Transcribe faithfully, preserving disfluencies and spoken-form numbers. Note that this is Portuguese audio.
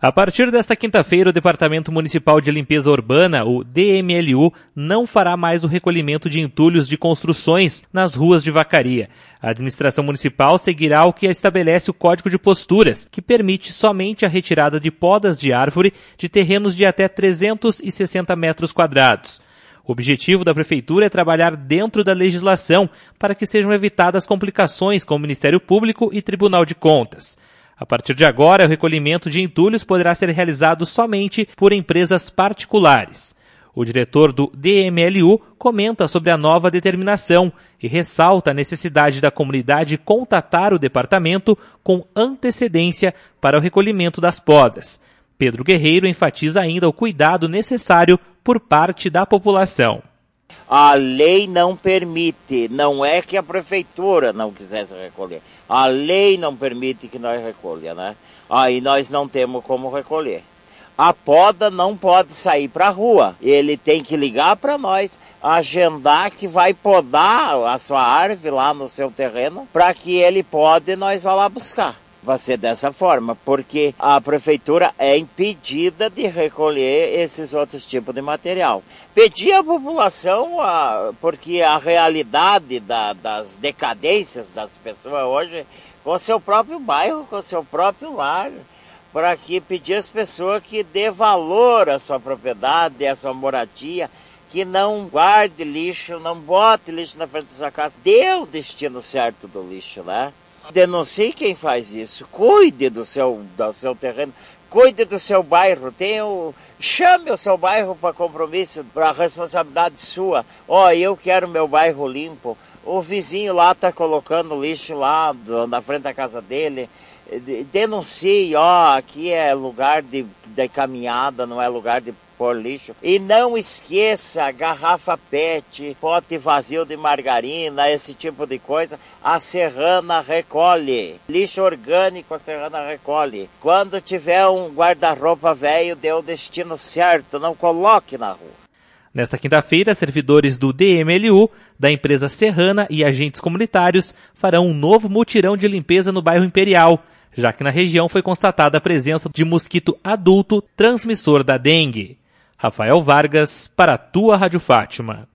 A partir desta quinta-feira, o Departamento Municipal de Limpeza Urbana, o D M L U, não fará mais o recolhimento de entulhos de construções nas ruas de Vacaria. A administração municipal seguirá o que estabelece o Código de Posturas, que permite somente a retirada de podas de árvore de terrenos de até trezentos e sessenta metros quadrados. O objetivo da Prefeitura é trabalhar dentro da legislação para que sejam evitadas complicações com o Ministério Público e Tribunal de Contas. A partir de agora, o recolhimento de entulhos poderá ser realizado somente por empresas particulares. O diretor do D M L U comenta sobre a nova determinação e ressalta a necessidade da comunidade contatar o departamento com antecedência para o recolhimento das podas. Pedro Guerreiro enfatiza ainda o cuidado necessário por parte da população. A lei não permite, não é que a prefeitura não quisesse recolher. A lei não permite que nós recolha, né? Aí nós não temos como recolher. A poda não pode sair para a rua. Ele tem que ligar para nós, agendar que vai podar a sua árvore lá no seu terreno, para que ele pode e nós vá lá buscar. Vai ser dessa forma, porque a prefeitura é impedida de recolher esses outros tipos de material. Pedir à população, porque a realidade da, das decadências das pessoas hoje, com o seu próprio bairro, com o seu próprio lar, para que pedir às pessoas que dê valor à sua propriedade, à sua moradia, que não guarde lixo, não bote lixo na frente da sua casa, dê o destino certo do lixo, né? Denuncie quem faz isso, cuide do seu, do seu terreno, cuide do seu bairro, tenha o, chame o seu bairro para compromisso, para responsabilidade sua. Ó, oh, eu quero meu bairro limpo, o vizinho lá está colocando lixo lá do, na frente da casa dele, denuncie, ó, oh, aqui é lugar de, de caminhada, não é lugar de pôr lixo. E não esqueça, garrafa pet, pote vazio de margarina, esse tipo de coisa, a Serrana recolhe. Lixo orgânico, a Serrana recolhe. Quando tiver um guarda-roupa velho, dê o destino certo, não coloque na rua. Nesta quinta-feira, servidores do D M L U, da empresa Serrana e agentes comunitários farão um novo mutirão de limpeza no bairro Imperial, já que na região foi constatada a presença de mosquito adulto transmissor da dengue. Rafael Vargas, para a tua Rádio Fátima.